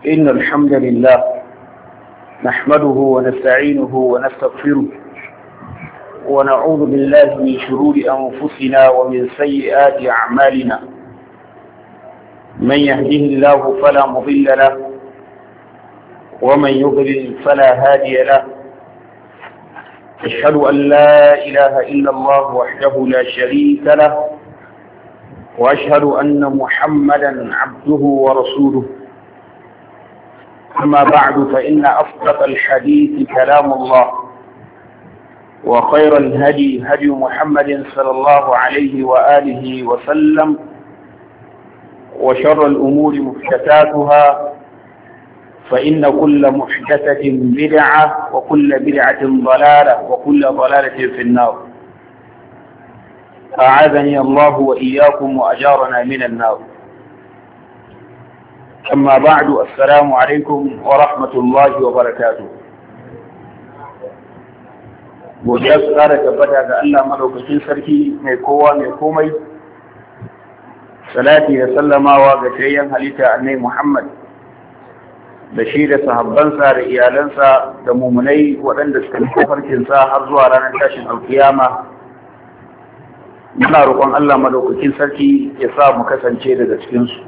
إن الحمد لله نحمده ونستعينه ونستغفره ونعوذ بالله من شرور أنفسنا ومن سيئات أعمالنا. من يهده الله فلا مضل له ومن يضلل فلا هادي له. أشهد أن لا إله إلا الله وحده لا شريك له وأشهد أن محمدا عبده ورسوله. أما بعد فإن أصدق الحديث كلام الله وخير الهدي هدي محمد صلى الله عليه وآله وسلم وشر الأمور محدثاتها فإن كل محدثة بدعة وكل بدعة ضلالة وكل ضلالة في النار. أعاذني الله وإياكم وأجارنا من النار. أما بعد السلام عليكم ورحمة الله وبركاته. godiya su ƙara tabbata ga Allah madaukakin sarki mai kowa mai komai, salati da sallamawa ga tayyan halitta annai Muhammad da shi da sahabbansa da iyalansa da mumunai waɗanda suka bi farkinsa har zuwa ranar tashin alkiyama. Muna roƙon Allah madaukakin sarki ya sa mu kasance daga cikinsu.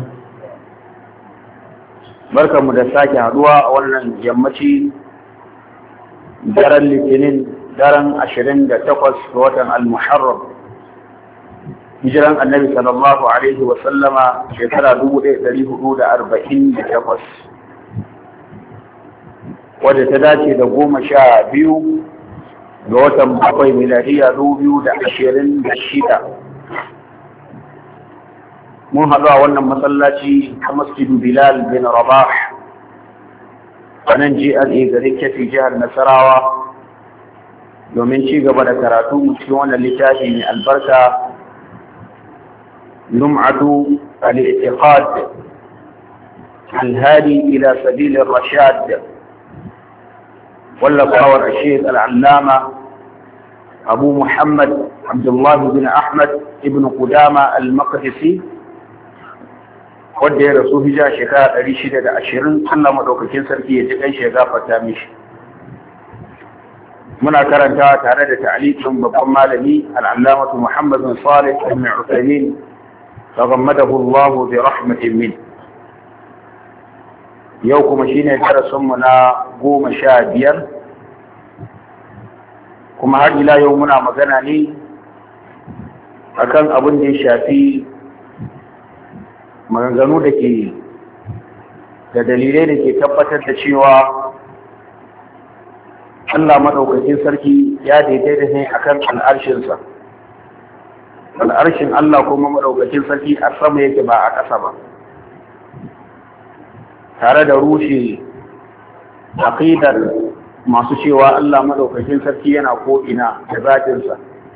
Barkanmu da sake haɗuwa a wannan yammaci daren Litinin, daren 28 ga watan Al-Muharram, hijiran Annabi sallallahu alaihi wa sallama shekara 1448, wadda ta dace da 12 ga watan bakwai miladiya 2026. Mun haɗu a wannan masallaci a Masjidu Bilal bin Rabah a nan GRA garin Kefi jihar Nasarawa domin ci gaba da karatu cikin wannan littafi mai albarka Lum'atu al-I'tiqad al-Hadi ila Sabil ar-Rashad wallafawar Sheikh al-Allama Abu Muhammad Abdullah bin Ahmad ibn Qudama al-Maqdisi, wanda ya rasu hijira shekara 620. Allah madaukakin sarki ya ji kan shi ya gafarta mishi. Muna karanta tare da ta'liqin babban malami al-Allamah Muhammad bin Salih ibn Uthaymeen tagammadahu Allah bi rahmatin min. Yau kuma shine darasin mu na 15, kuma har ila yau muna magana ne akan abin da ya shafi maganganu da ke da dalilai da ke tabbatar da cewa Allah maɗaukakin sarki ya daidaita ne akan al'arshinsa. Al'arshin Allah kuma maɗaukakin sarki a sama yake ba a ƙasa ba, tare da rushe aqidar masu cewa Allah maɗaukakin sarki yana ko'ina da zatinsa.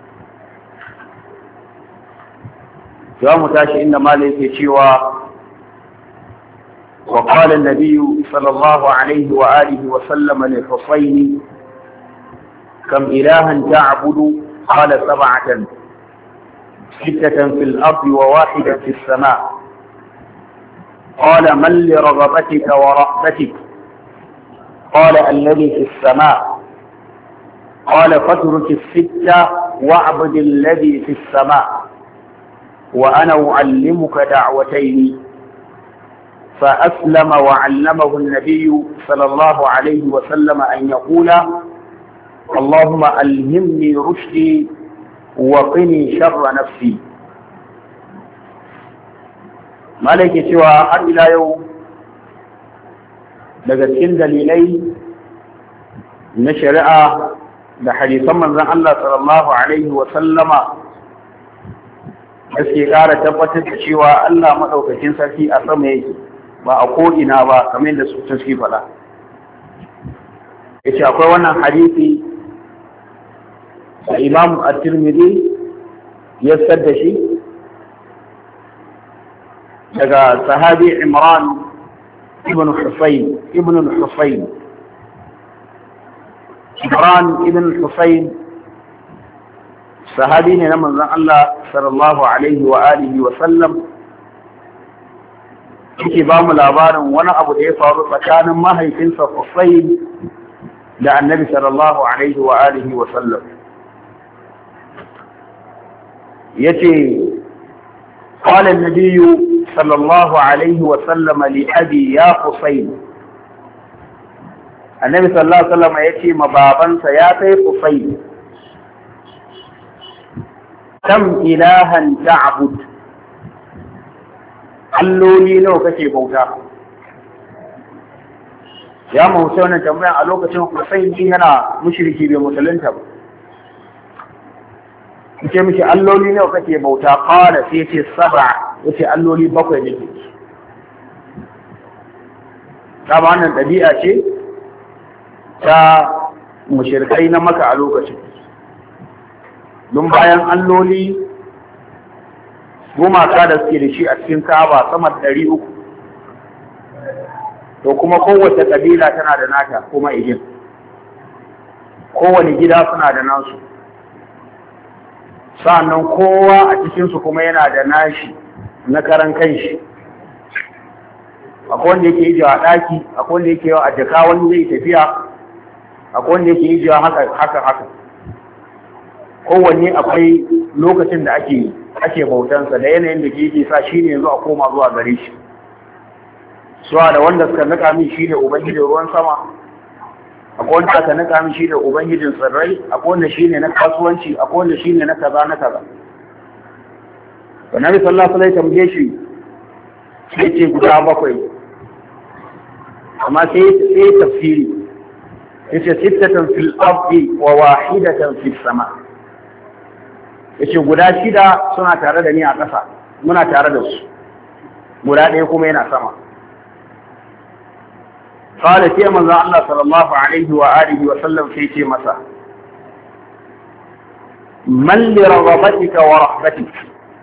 za mu tashi inda malai yake cewa wa qala an-nabiy sallallahu alaihi wa alihi wa sallam li Husayn kam ilahan ta'budu qala sab'atan sittatan fil ardi wa wahidatan fis sama' qala man li raghabatika wa rahbatik qala alladhi fis sama' qala fatruk as-sitta wa'bud alladhi fis sama' وأنا أعلمك دعوتين. فأسلم وعلمه النبي صلى الله عليه وسلم أن يقول اللهم ألهمني رشدي وقني شر نفسي. مالك سوى har ila yau daga cikin dalilai na shari'a da hadisan manzon Allah sallallahu alaihi wa sallama da suke ƙara tabbatar da cewa Allah maɗaukakin sarki a sama yake ba a ko'ina ba kamar yadda su suke faɗa. Ya ce akwai wannan hadisi da Imam At-Tirmidhi ya sadda shi daga sahabi Imran ibn Husayn. Imran ibn Husayn sahabi ne na manzon Allah sallallahu alaihi wa alihi wa sallam, yake ba mu labarin wani abu da ya faru tsakanin mahaifinsa Husayn da Annabi sallallahu alaihi wa alihi wa sallam. yace qala an-nabiy sallallahu alaihi wa sallam li abi ya Husayn, Annabi sallallahu alaihi wa sallam yace ma babansa ya kai Husayn, kam ilahan ta'bud, alloli nawa kake bauta? Ya mu wuce wannan tambaya a lokacin Husayn din yana mushriki bai musulunta ba. Yace miki alloli nawa kake bauta? Qala sai yace sab'a, yace alloli bakwai ne. Kama wannan dabi'a ce ta mushrikai na Makka a lokacin. Don bayan alloli gumaka da suke da shi a cikin Ka'aba sama da 300, to kuma kowace kabila tana da nata kuma igin, kowane gida suna da nasu, sa'annan kowa a cikinsu kuma yana da nashi na karan kanshi. Akwai wanda yake ijiwa a ɗaki, akwai wanda yake a jaka, wani zai tafiya, akwai wanda yake ijiwa haka. Kowanne akwai lokacin da ake bautansa da yanayin da ke sa shi ne yanzu a koma zuwa gare shi. Suwa da wanda suka nika min shi ne Ubangijin ruwan sama, akwai wanda aka nika min shi ne Ubangijin tsirrai, akwai wanda shi ne na kasuwanci, akwai wanda shi ne na kaza na kaza. To Nabi sallallahu alaihi wasallam tambaye shi sai ce guda bakwai, amma sai tafsiri yace sittatan fil ardi wa wahidatan fis sama. Yace guda 6 suna tare da ni a ƙasa, muna tare da su, guda ɗaya kuma yana sama. Qala sai manzo Allah sallallahu alaihi wa alihi wa sallam sai ce masa, man li raghabatika wa rahbatika,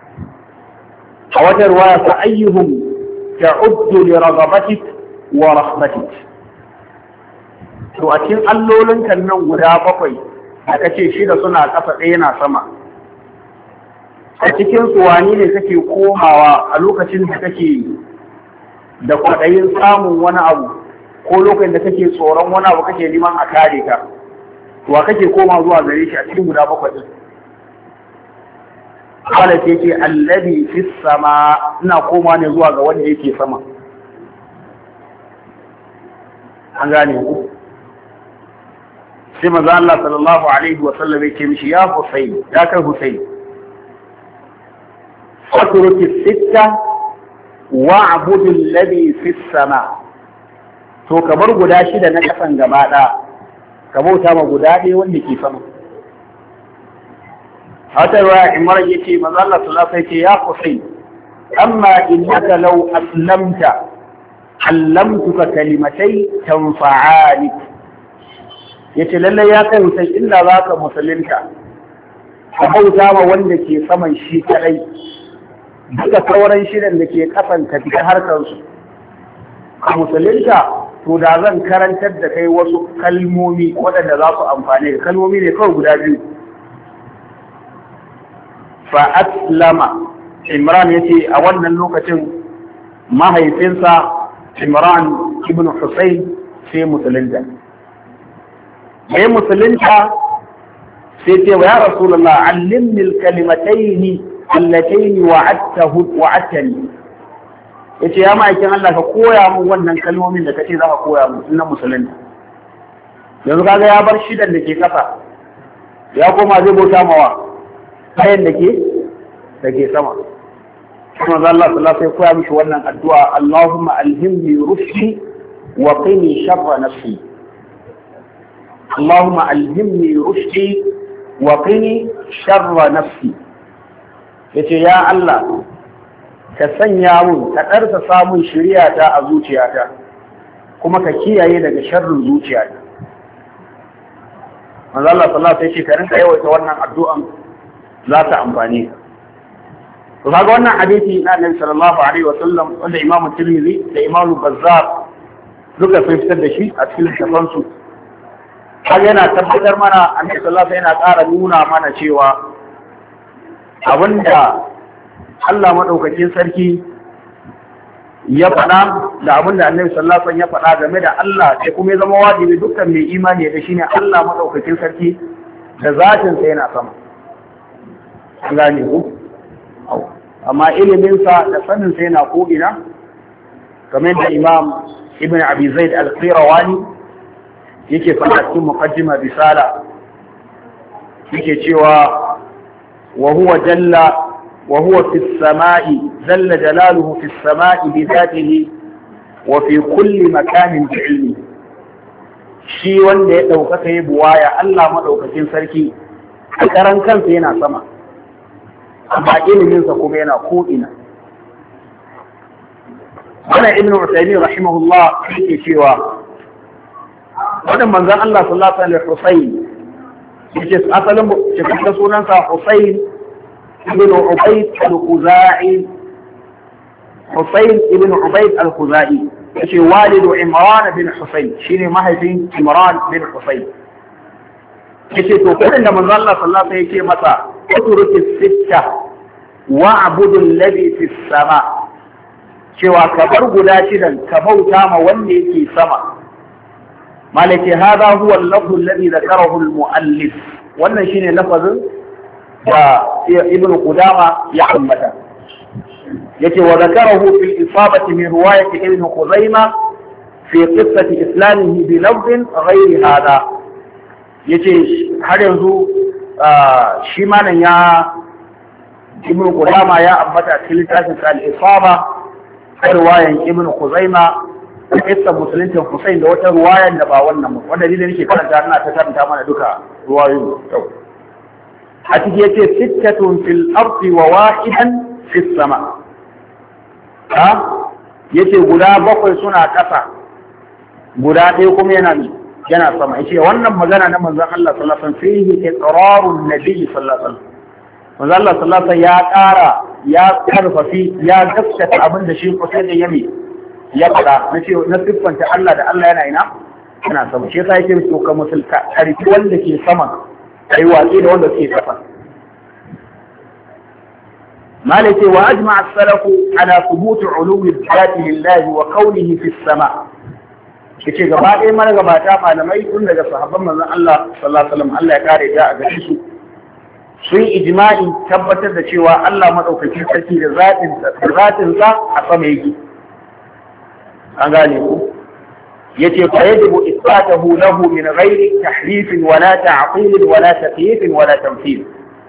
a wata riwaya fa ayyuhum ta'uddu li raghabatik wa rahbatik. To a cikin allolin kan nan guda 7 da kace 6 suna ƙasa ɗaya yana sama, a cikin su wani ne kake komawa a lokacin da kake da kwaɗayin samun wani abu, ko lokacin da kake tsoron wani abu kake neman a kare ka, wa kake koma zuwa gare shi a cikin guda 7 din? Kala ce ce allazi fis sama, ina koma ne zuwa ga wanda yake sama. An gane ku? Sai manzo Allah sallallahu alaihi wa sallam yake mishi, ya Husayn, ya kai Husayn, fatruki sitta wa'budu alladhi fis sama. To ka bar guda 6 na kasan gaba ɗaya, ka bauta ma guda ɗaya wanda ke sama. Hata ruwa Imran yace manzo Allah sallallahu alaihi wasallam ya Husayn, amma innaka law aslamta allamtuka kalimatay tanfa'alik. Yace lalle ya kai Husayn, illa zaka musulunta ka bauta ma wanda ke saman shi kadai, duka sauran shirin da ke kasan ka fita harkar su ka musulunta, to da zan karantar da kai wasu kalmomi waɗanda za su amfane da kalmomi ne kawai guda 2. Fa aslama, Imran yace a wannan lokacin mahaifinsa Imran ibn Husayn sai musulunta. Sai musulunta sai ce wa ya Rasulullah allimni al-kalimatayn allatayn wa'adtani. Yace ya ma'aikin Allah ka koya min wannan kalmomin da kace za ka koya min na musulunta. Yanzu kaga ya bar 6 da ke kasa, ya koma zai bauta mawa kayan da ke sama. Kuma Allah sallallahu alaihi wasallam koya mishi wannan addu'a, Allahumma alhimni rushdi wa qini sharra nafsi. Allahumma alhimni rushdi wa qini sharra nafsi. Yace ya Allah ka sanya mun, ka ɗarsa samun shiriyata a zuciyata, kuma ka kiyaye daga sharrin zuciyata. Manzo Allah sallallahu alaihi wasallam sai ka rinka yawaita wannan addu'an, za ta amfane ka. To kaga wannan hadisi na Annabi sallallahu alaihi wasallam wanda Imam Tirmidhi da Imam Bazzar duka sun fitar da shi a cikin littafan su. Har yana tabbatar mana Annabi sallallahu alaihi wasallam yana ƙara nuna mana cewa abinda Allah maɗaukakin sarki ya faɗa da abin da Annabi sallallahu alaihi wasallam ya faɗa game da Allah, sai kuma ya zama wajibi dukkan mai imani da shine Allah madaukakin sarki da zatin sa yana sama. Gane ku? Amma ilimin sa da sanin sa yana ko ina, kamar da Imam Ibn Abi Zaid Al-Qirawani yake faɗa cikin muqaddima risala, yake cewa wa huwa jalla وهو في السماء جل جلاله في السماء بذاته وفي كل مكان بعلمه. shi wanda ya ɗaukaka ya buwaya Allah maɗaukakin sarki a karan kansa yana sama, amma iliminsa kuma yana ko'ina. Wannan Ibn Uthaymeen rahimahullah yake cewa wannan manzon Allah sallallahu alaihi Husayn yake asalin cikakken sunansa Husayn ابن عبيد الخزاعي. حسين ابن عبيد الخزاعي شي والد عمران بن حسين شيني مهيفين عمران بن حسين. شي تو كان من الله صلى الله عليه وسلم متى اترك الستة واعبد الذي في السماء. cewa ka bar guda shidan ka bauta ma wanda yake sama. malaki hada huwa al-lafz alladhi dhakarahu al-muallif. wannan shine lafazin da ibn Qudama ya ambata, yace wa zakarahu fil isabati min riwayat ibn Khuzaimah fi qissati islamihi bi lafdhin ghayri hada. Yace har yanzu shi malan ya ibn Qudama ya ambata cikin littafin al-isaba riwayan ibn Khuzaimah qissa musulunci Husayn da wata riwayan da ba wannan wanda dalilin nake karanta ina ta karanta mana duka riwayoyin. A ciki yace sittatun fil ardi wa wahidan fis sama. Yace guda bakwai suna ƙasa, guda ɗaya kuma yana sama. Yace wannan magana na manzon Allah sallallahu alaihi wasallam fihi iqrarun nabi sallallahu alaihi wasallam. Manzon Allah sallallahu alaihi wasallam ya karfafi ya gaskata abin da shi Husayn da Yami ya faɗa na siffanta Allah da Allah yana sama. Shi yasa yake so ka musulka karfi wanda ke sama ai watsi da wanda suke kafa. malaka wa ajma as-salaf ala thubut ulumi al-dhati lillahi wa qawlihi fi as-sama. Yace gaba ɗaya mana gabata malamai tun daga sahabban manzon Allah sallallahu alaihi wasallam Allah ya kare ta a gare su sun ijma'i tabbatar da cewa Allah madaukakin sarki da zatin sa a sama yake. An gane ku? yace fa yajibu isbatahu lahu min ghairi tahrif wala ta'til wala taqyif wala tamthil.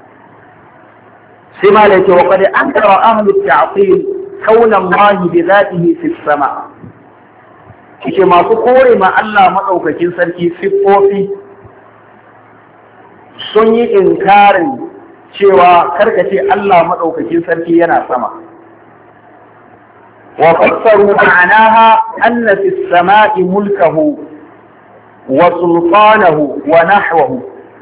sai ma yace wa qad ankara ahlu at-ta'til kauna Allah bi dhatihi fi as-sama. yace masu kore ma Allah madaukakin sarki siffofi sun yi inkarin cewa karkace Allah madaukakin sarki yana sama. وفسروا معناها أن في السماء ملكه وسلطانه ونحوه.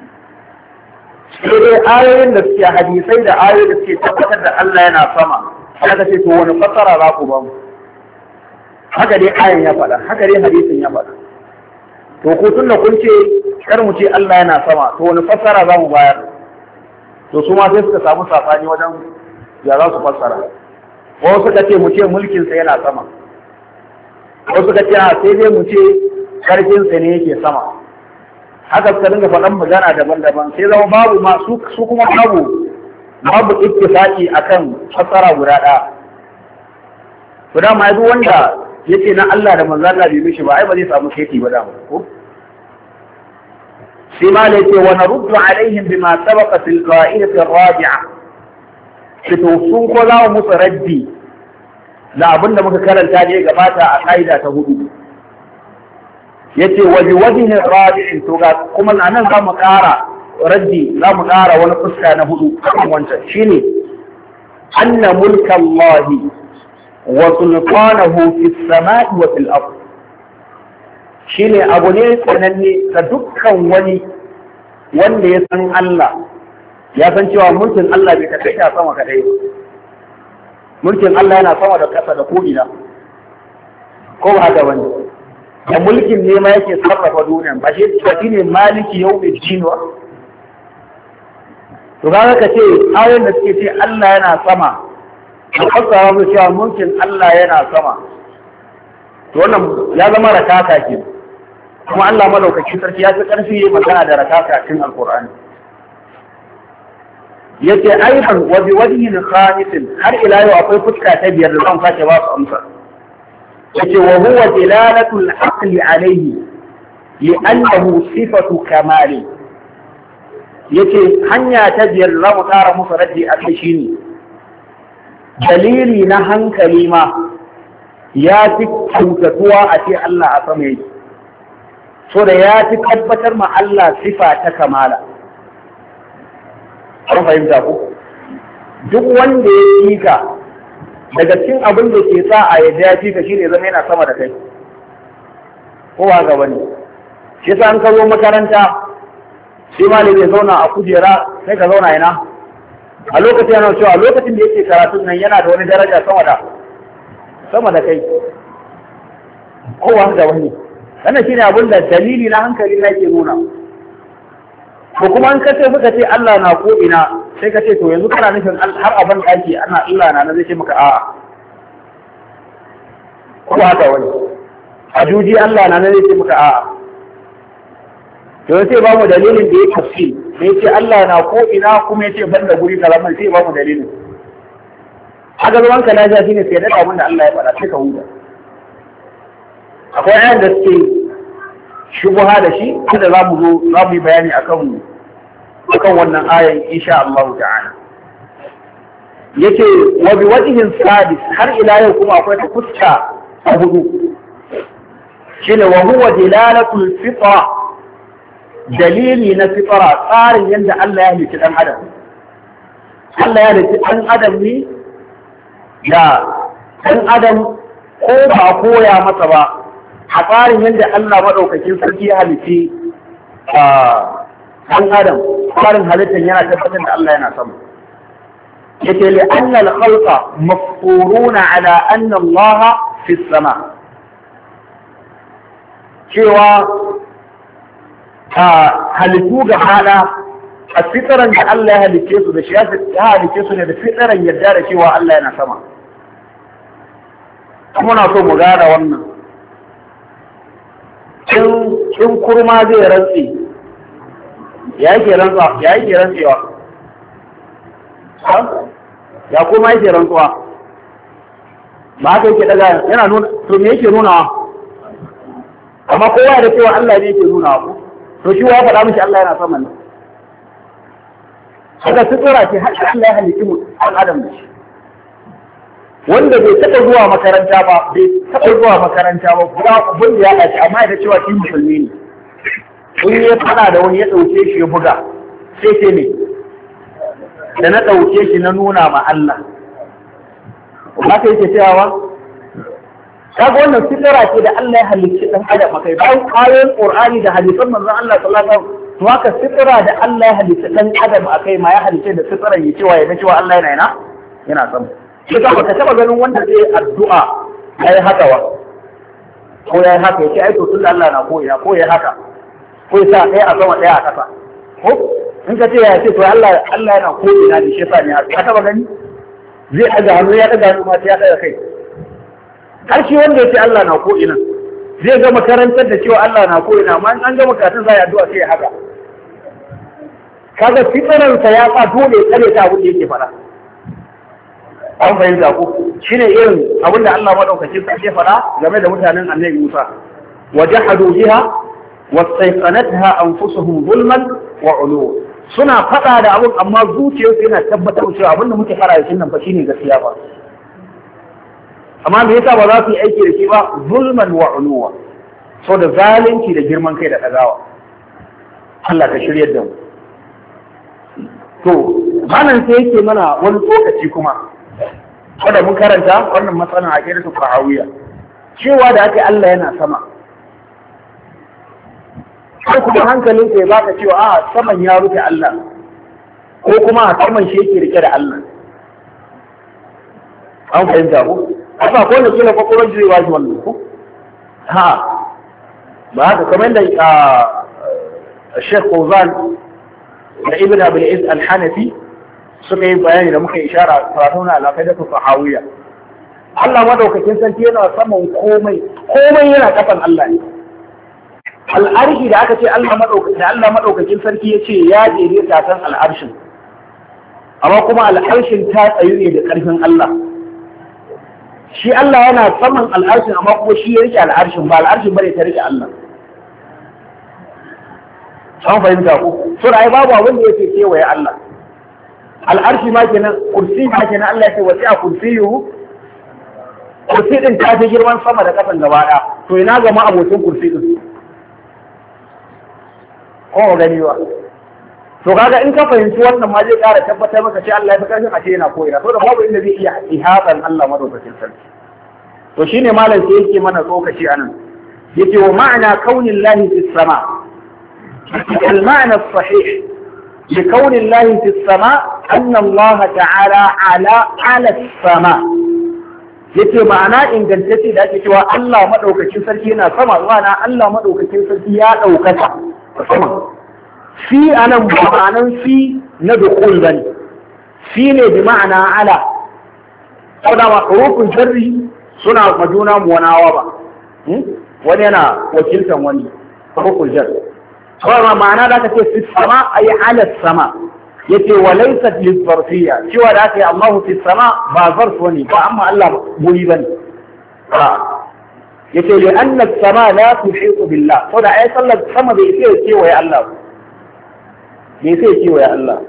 sai ayoyin da suke hadisai da ayoyin da suke tabbatar da Allah yana sama, haka ce to wani fassara za ku ba mu? Haka dai ayin ya faɗa, haka dai hadisin ya faɗa. To ku tunda kun ce kar mu ce Allah yana sama, to wani fassara za mu bayar? To su ma sai suka samu safani wajen ya za su fassara. Wasu suka ce mu ce mulkinsa yana sama, wasu suka ce sai dai mu ce ƙarfinsa ne yake sama. Haka suka dinga faɗan magana daban-daban, sai zama babu ma su kuma babu ittifaqi akan fassara guda ɗaya. To da ma duk wanda yace na Allah da manzo Allah bai mishi ba ai ba zai samu sheki ba da ko. Sai ma yace wa naruddu alaihim bima sabaqa fil qa'idati ar-rabi'a. Fito sun ko za mu musu raddi da abin da muka karanta ne gabata a ƙa'ida ta 4. Yace waje wajhin rabi'in to ga kuma nan za mu ƙara raddi, za mu ƙara wani fuska na 4 kan wancan shine anna mulka Allah wa sultanahu fis sama'i wa fil ard. Shine abu ne sananne ga dukkan wani wanda ya san Allah, ya san cewa mulkin Allah bai tafi a sama kadai ba. Mulkin Allah yana sama da ƙasa da ko'ina, ko ba haka bane? Da mulkin ne ma yake sarrafa duniya, ba shi ne maliki yau mai jinwa. To ga ka ce ayoyin da suke ce Allah yana sama, a fassara mu cewa mulkin Allah yana sama to wannan ya zama rakaka ke kuma Allah madaukakin sarki ya fi karfi magana da rakaka cikin alqur'ani yace aidan wa bi wajhin khamisin har ila yau akwai fuska ta biyar da zan sake ba su amsa yace wa huwa dilalatul aqli alayhi li'annahu sifatu kamali yace hanya ta biyar za mu tara musu raddi a kai shine dalili na hankali ma ya fi kyautatuwa a ce Allah a sama yake so da ya fi tabbatar ma Allah sifa ta kamala an fahimta ku duk wanda ya fi ka daga cikin abin da ke sa a yadda ya fi ka shine zama yana sama da kai kowa gaba ne shi sa an ka zo makaranta sai malami ya zauna a kujera sai ka zauna ina a lokacin yana cewa lokacin da yake karatun nan yana da wani daraja sama da kai kowa gaba ne wannan shine abin da dalili na hankali na ke nuna ko kuma an kace muka ce Allah na ko ina sai ka ce to yanzu kana nufin har abin daki ana Allah na zai ce maka a'a ko haka wani a juji Allah na zai ce maka a'a to sai ba mu dalilin da ya tafsir da yace Allah na ko ina kuma yace banda guri kaza mai sai ba mu dalilin haka zaman ka lafiya shine sai da abin da Allah ya faɗa sai ka huta akwai ayan da suke shubuha da shi kada za mu yi bayani akan wannan ayan insha Allah ta'ala yake wa bi wajhin sadis har ila yau kuma akwai ta fuska a hudu shine wa huwa dilalatul fitra dalili na fitra tsarin yadda Allah ya halicci dan adam Allah ya halicci dan adam ne da dan adam ko ba koya masa ba a tsarin yadda Allah maɗaukakin sarki ya halitti ɗan adam tsarin halittar yana tabbatar da Allah yana sama yake li anna al-khalqa mafturuna ala anna Allah fi sama cewa halittu ga hada a fitaran da Allah ya halicce su da shi ya halicce su ne da fitaran yadda da cewa Allah yana sama kuma na so mu gane wannan in kurma zai rantsi ya yake rantsewa ya kuma yake rantsuwa ba haka yake daga yana nuna to me yake nuna amma kowa da cewa Allah ne yake nuna ku to shi wa faɗa mishi Allah yana sama ne haka sutura ce har Allah ya halitta mu ɗan adam da shi wanda bai taɓa zuwa makaranta ba guda abin da ya ɗaci amma ya cewa shi musulmi ne in ya fada da wani ya ɗauke shi ya buga sai ce ne da na ɗauke shi na nuna ma Allah ba ka yake cewa kaga wannan fitara ce da Allah ya halicci ɗan adam akai bayan ayoyin Qur'ani da hadisan manzon Allah sallallahu alaihi wasallam to haka fitara da Allah ya halicci ɗan adam akai ma ya halicce da fitaran ya cewa ya cewa Allah yana sama shi ka baka taba ganin wanda zai addu'a yayi haka wa ko yayi haka yace ai to tun Allah na ko ina ko yayi haka ko yasa ɗaya a sama ɗaya a ƙasa ko in ka ce ya ce to Allah yana ko ina da shi yasa ne ka taba gani zai ɗaga hannu ya ɗaga hannu ma sai ya ɗaga kai har shi wanda yace Allah na ko ina zai ga makarantar da cewa Allah na ko ina amma an ga makarantun za ya addu'a sai ya haka kaga fitaransa ya sa dole ya tsare ta abin da yake faɗa an fahimta ko shine irin abin da Allah madaukakin sa ya faɗa game da mutanen Annabi Musa wajahadu biha wastayqanatha anfusuhum zulman wa uluwa suna faɗa da abin amma zuciyarsu yana tabbatar cewa abin da muke fara yin nan fa shine gaskiya ba amma me yasa ba za su yi aiki da shi ba zulman wa uluwa so da zalunci da girman kai da ɗagawa Allah ka shiryar da mu to manan sai yake mana wani lokaci kuma wanda mun karanta wannan matsalan a kirin Fahawiya cewa da ake Allah yana sama sai kuma hankalin sai baka cewa a saman ya rufe Allah ko kuma a saman shi yake rike da Allah an fahimta ko asa ko ne kila kokoron zai waji wannan ko ha ba haka kamar da Sheikh Fawzan da Ibn Abdul Aziz Al-Hanafi suka yi bayani da muka ishara karatu na alaƙai da sahawiyya. Allah madaukakin sarki yana saman komai yana kafan Allah ne. Al'arshi da aka ce Allah madaukakin sarki ya ce ya jere ta kan al'arshin, amma kuma al'arshin ta tsayu ne da ƙarfin Allah. Shi Allah yana saman al'arshin amma kuma shi ya rike al'arshin, ba al'arshin bane ta rike Allah. An fahimta ku? So da ai babu abin da yake kewaye Allah. Al'arshi ma kenan, kursi ma kenan, Allah ya ce wasi'a kursiyuhu. Kursi din ta fi girman sama da kasan gaba ɗaya. To ina ga ma abokin kursi din? Ko gani ba? To kaga in ka fahimci wannan ma zai ƙara tabbatar maka ce Allah ya fi ƙarfin a ce yana ko'ina. To da babu inda zai iya ihatan Allah madaukakin sarki. To shine malam sai yake mana tsokaci anan. Yake wa ma'ana kaunin lahi fis sama. المعنى الصحيح لكون الله في السماء أن الله تعالى على السماء. yace ma'ana ingantacce da ake cewa Allah madaukakin sarki yana sama, ma'ana Allah madaukakin sarki ya daukaka sama. Fi anan ba ma'anan fi na dukul bane, fi ne bi ma'ana ala. Saboda ma hurufun jarri suna majuna muwanawa ba, wani yana wakiltan wani hurufun jarri. Kawai ma'ana da aka ce fi sama ay ala sama. Yace wa laysat lizarfiyya, cewa da aka yi Allahu fi sama ba zarf wani ba, amma Allah guri bane. Yace li anna as-sama la tuhitu billah, to da ai sallar sama bai sai kewaye Allah, bai sai kewaye Allah.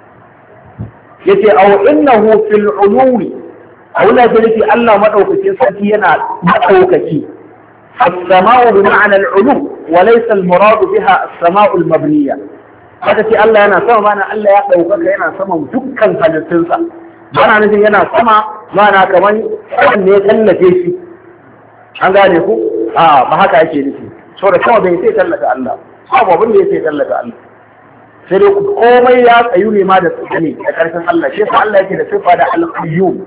Yace aw innahu fil ulumi, aw la dalili Allah madaukakin sarki yana madaukaki. السماء بمعنى العلو وليس المراد بها السماء المبنية. haka ce Allah yana sama, mana Allah ya ɗaukaka yana saman dukkan halittunsa, mana nufin yana sama mana kamar saman ne ya tallafe shi. An gane ku? Ba haka ake nufi. So da sama bai sai tallata Allah, babu abin da ya sai tallata Allah. Sai dai komai ya tsayu ne ma da tsakani da ƙarfin Allah. Shi yasa Allah yake da sifa da al-qayyum.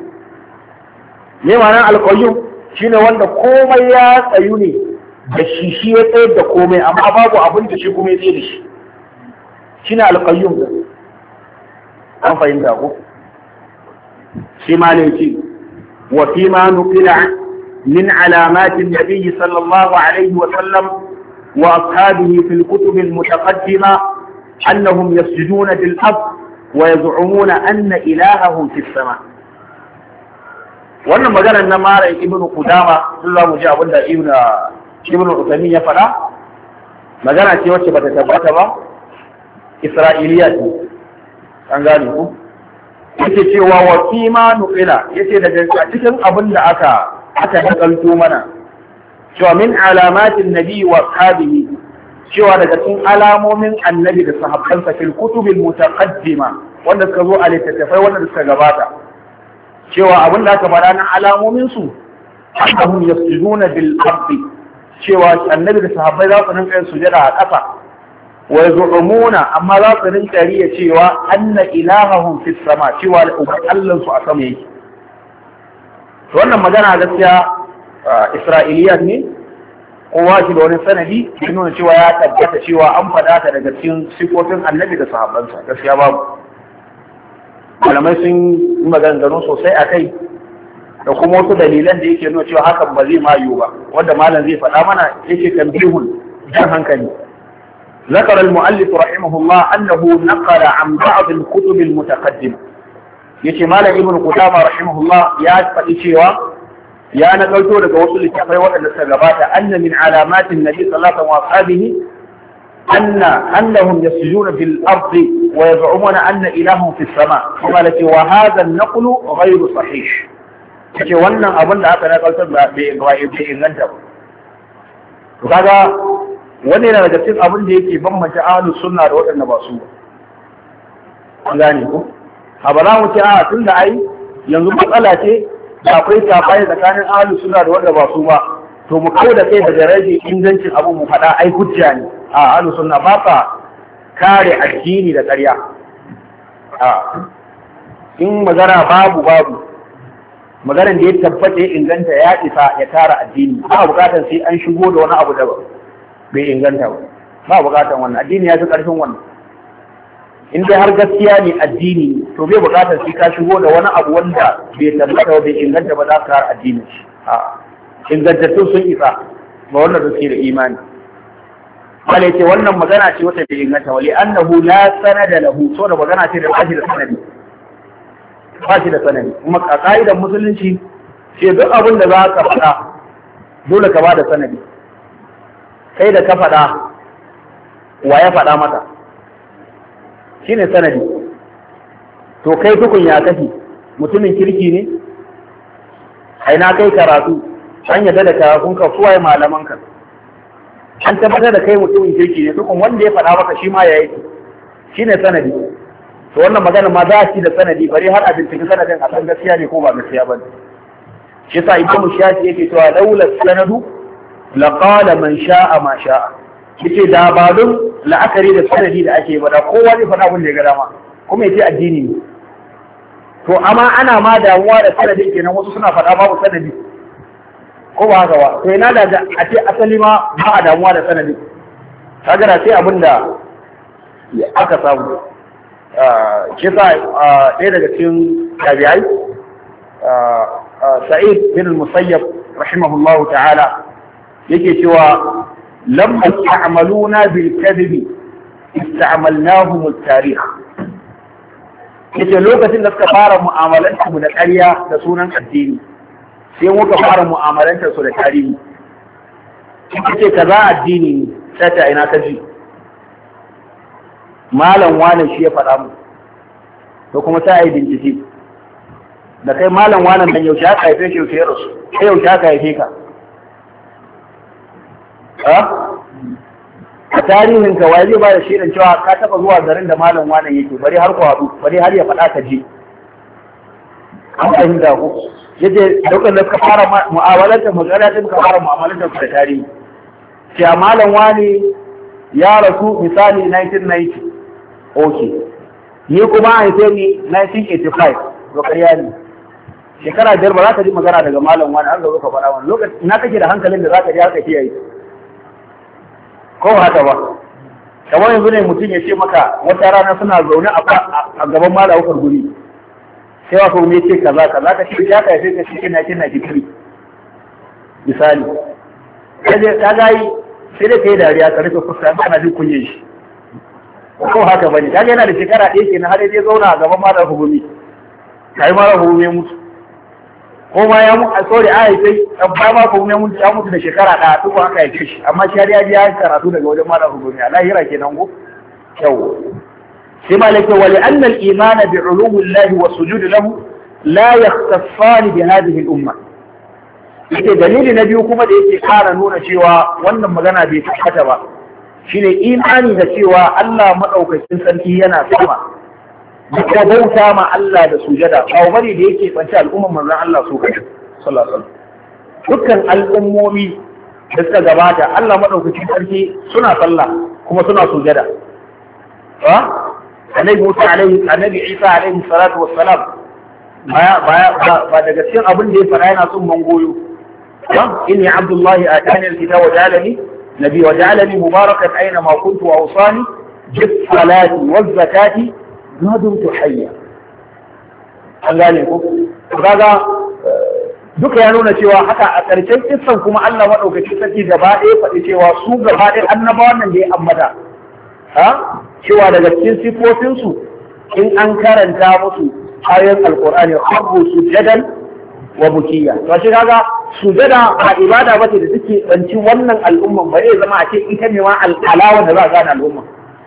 Me ma'anar al-qayyum? Shine wanda komai ya tsayu ne da shi ya tsayar da komai, amma babu abin da shi kuma ya tsaye da shi. Shine al-qayyum din. An fahimta ko? Shi ma ne ce wa fi ma nuqila min alamati an-nabi sallallahu alaihi wa sallam wa ashabihi fil kutub al-mutaqaddima annahum yasjuduna bil ard wa yaz'umuna anna ilahahum fis sama'. Wannan maganar na mara ibnu Qudama, sun za mu ji abin da ibnu Uthaymeen ya faɗa, magana ce wacce bata tabbata ba, Isra'iliya ce, an gane ku? Yake cewa wa kima nuqila, yace daga cikin abin da aka nakalto mana, cewa min alamatin nabi wa ashabihi, cewa daga cikin alamomin annabi da sahabbansa fil kutubil mutaqaddima, wanda suka zo a littattafai wanda suka gabata. Cewa abin da aka faɗa na alamominsu, annahum yasjuduna bil ardi, cewa annabi da sahabbai za su rinka yin sujada a ƙasa, wa yaz'umuna, amma za su rinka riya cewa anna ilahahum fis sama, cewa Allah su a sama yake. To wannan magana gaskiya Isra'iliyat ne, kowa shi da wani sanadi ya nuna cewa ya tabbata cewa an faɗa ta daga cikin sifofin annabi da sahabbansa, gaskiya babu. Malamai sun yi maganganu sosai a kai da kuma wasu dalilan da yake nuna cewa hakan ba zai mayu ba, wanda malam zai faɗa mana yake tambihun jan hankali. ذكر المؤلف رحمه الله أنه نقل عن بعض الكتب المتقدمة. يتي مالك ابن قدامة رحمه الله يا فتيشيوا يا نقلتو لك وصل لتقري وقت السجبات أن من علامات النبي صلى الله عليه وسلم وأصحابه أنهم يسجدون في الأرض ويزعمون أن إلههم في السماء. قالت وهذا النقل غير صحيح. يتي وانا أظن أنا نقلت بإنغانتا. وكذا wani yana daga cikin abin da yake bambanta ahlus sunna da waɗanda ba su an gane ko a ba za mu ce a tun da ai yanzu matsala ce da akwai safai tsakanin ahlus sunna da waɗanda ba su ba, to mu kawo da kai daga rage ingancin abu mu faɗa ai hujja ne. A ahlus sunna ba sa kare addini da ƙarya. In magana babu maganar da ya tabbata ya inganta ya isa ya tara addini, ba bukatar sai an shigo da wani abu da bai inganta ba bukatar wannan, addini ya fi ƙarfin wannan. In dai har gaskiya ne addini to bai buƙatar shi ka shigo da wani abu wanda bai tabbata ba bai inganta ba za ka har addinin shi ingantattun sun isa ba wannan da suke da imani. Wale ce wannan magana ce wata bai inganta wali annahu la sanada lahu, so da magana ce da bashi da sanadi, bashi da sanadi. Kuma a ka'idar musulunci ce duk abin da za ka faɗa dole ka ba da sanadi. Kai da ka faɗa wa ya faɗa maka shine sanadi. To kai tukun ya kafi mutumin kirki ne, aina kai karatu, an yadda da karatunka suwaye malamanka, an tabbatar da kai mutumin kirki ne, tukun wanda ya faɗa maka shi ma ya yi shi ne sanadi. To wannan magana ma za a ci da sanadi bari har a binciki sanadin a san gaskiya ne ko ba gaskiya ba ne. Shi sa Imam Shafi yake cewa laula sanadu laqala man sha'a ma sha'a. Yace da ba don la'akari da sanadi da ake ba da kowa zai faɗa abin da ya ga dama kuma yace addini ne. To amma ana ma damuwa da sanadin kenan, wasu suna faɗa babu sanadi ko ba haka ba. To ina da a ce asali ma ba a damuwa da sanadin, kaga da sai abin da aka samu. Shi sa ɗaya daga cikin tabi'ai Sa'id bin al-Musayyab rahimahullahu ta'ala yake cewa lamma ta'maluna bil kadhibi ista'malnahum at-tarikh. Yace lokacin da suka fara mu'amalantar mu da ƙarya da sunan addini sai muka fara mu'amalantar su da tarihi. Yace kaza addini ne, sai ta ina kaji malam wane shi ya faɗa mu, to kuma sai ai bincike da kai malam wane dan yaushe aka haife shi yaushe ya rasu, kai yaushe aka haife ka a tarihin ka wai zai ba da shirin cewa ka taba zuwa garin da malam wane yake, bari har ku haɗu, bari har ya faɗa ka je. An fahimta ku yace lokacin da suka fara mu'amalantar magana sai muka fara mu'amalantar da tarihi. Sai malam wane ya rasu misali 1990, okay, ni kuma an haife ni 1985, to ƙarya ne. Shekara 5 ba za ka ji magana daga malam wani har zo ka faɗa wani lokaci ina kake da hankalin da za ka ji har ka kiyaye ko haka ba. Kamar yanzu ne mutum ya ce maka wata rana suna zaune a gaban malam Abubakar Guri sai wa kuma ce kaza kaza ka ce ya ka haife ka cikin 1993 misali, ka ga yi sai dai ka yi dariya ka rufe fuska kana jin kunyin shi ko haka bane. Kaga yana da shekara 1 kenan har ya zauna a gaban malam Hukumi, kai malam Hukumi ya mutu ko ma ya mutu, sorry a haife ba ma Hukumi ya mutu da shekara 1 duk haka ya shi, amma shi har ya ji ya karatu daga wajen malam Hukumi a lahira kenan go. Yau sai malaka wa li anna al-iman bi ulumi Allah wa sujud lahu la yakhtaffan bi hadhihi al-umma. Yake dalili na biyu kuma da yake ƙara nuna cewa wannan magana bai tabbata ba shine imani da cewa Allah madaukakin sarki yana sama, da bauta ma Allah da sujada, kawo bari da yake fanci al'umman manzon Allah su kai sallallahu alaihi wasallam. Dukkan al'ummomi da suka gabata Allah madaukakin sarki suna sallah kuma suna sujada. Annabi Musa annabi Isa alaihi salatu wassalam ba daga cikin abin da ya fara yana son mangoyo. Inni Abdullahi atani al-kitaba wa ja'alani نبي وجعلني مباركا أينما كنت وأوصاني بالصلاة والزكاة ما دمت حيا. an gane ko kaga duka ya nuna cewa haka a ƙarshen kissan kuma Allah madaukakin sarki gaba ɗaya faɗi cewa su gaba ɗaya annabawan nan da ya ambata cewa daga cikin sifofinsu in an karanta musu ayoyin alqur'ani habbu sujadan wa bukiya. To shi kaga sujada ba ibada bace da take tsanci wannan al'umman, ba zai zama a ce ita ne ma al'alawa da za a gane al'umma.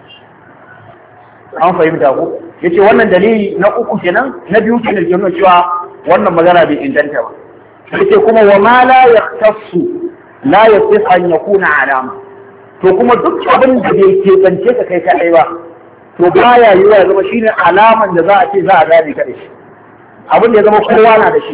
An fahimta ko? Yace wannan dalili na uku kenan, na biyu kenan ke nuna cewa wannan magana bai inganta ba. Yace kuma wa ma la yaqtasu la yasih an yakuna alama. To kuma duk abin da bai ke tsance ka kai kadai ba, to baya yiwa ya zama shine alaman da za a ce za a gane ka da shi. Abin da ya zama kowa na da shi.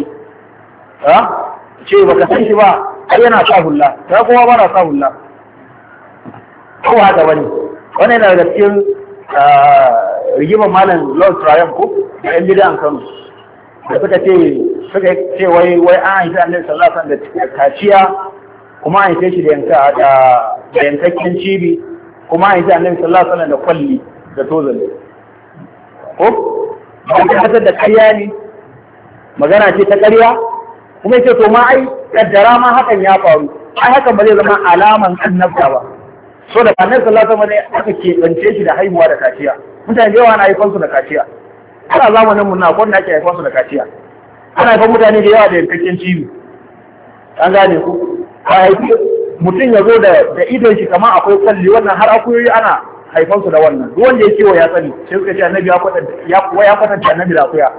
Ce baka san shi ba, ai yana sa hulla, ta kowa ba na sa hulla. Ko haka bane. Wannan yana daga cikin rigimar malam Lord Triumph ko da yan bidan Kano. Da suka ce wai an haifi Annabi sallallahu alaihi wasallam da kaciya, kuma an haife shi da yankakken cibi, kuma an haifi Annabi sallallahu alaihi wasallam da kwalli da tozali. Ko ba ta hasar da ƙarya ne magana ce ta ƙarya kuma yace to ma ai kaddara ma hakan ya faru ai hakan ba zai zama alaman annabta ba so da annabi sallallahu alaihi wasallam aka keɓance shi da haihuwa da kaciya mutane da yawa na haifan su da kaciya ana zamanin mun na kwanda ake haifan su da kaciya ana haifan mutane da yawa da yankakken cibi an gane ku a haifi mutum ya zo da idon shi kamar akwai kwalli wannan har akuyoyi ana haifan su da wannan duk wanda ya kiwo ya sani sai suka ce annabi ya kwatanta annabi da akuya